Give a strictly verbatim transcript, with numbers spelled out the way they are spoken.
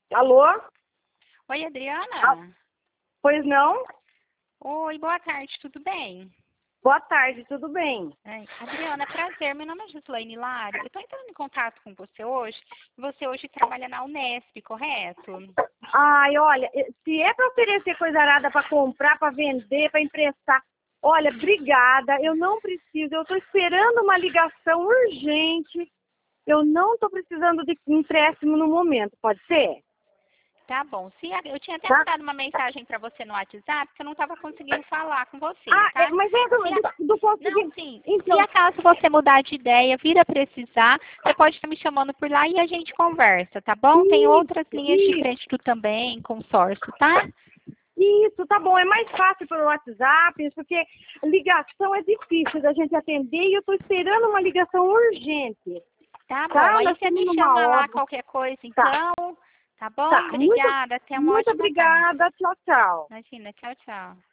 Alô? Oi, Ah, Adriana. pois não? Oi, boa tarde, tudo bem? Boa tarde, tudo bem? Ai, Adriana, prazer. Meu nome é Gislaine Lari. Eu estou entrando em contato com você hoje. Você hoje trabalha na Unesp, correto? Ai, olha, eh, se é para oferecer coisa arada para comprar, para vender, para emprestar, olha, obrigada, eu não preciso, eu estou esperando uma ligação urgente, eu não estou precisando de empréstimo no momento, pode ser? Tá bom. Se a- eu tinha até Tá? mandado uma mensagem para você no WhatsApp, porque eu não estava conseguindo falar com você, Ah, é, tá? mas é Se do, a- do, do Não, conseguir. sim. Se Então, acaso você mudar de ideia, vir a precisar, você pode estar me chamando por lá e a gente conversa, tá bom? Tem outras isso, linhas de isso. crédito também, consórcio, tá? Isso, tá bom. É mais fácil pelo WhatsApp, porque ligação é difícil da gente atender e eu tô esperando uma ligação urgente. Tá bom. Tá? Aí Nós você estamos me numa chama lá obra. qualquer coisa, Tá, então. Tá bom? tá. Muito, Obrigada. Até uma muito ótima tarde. obrigada. Tchau, tchau. Imagina. Tchau, tchau.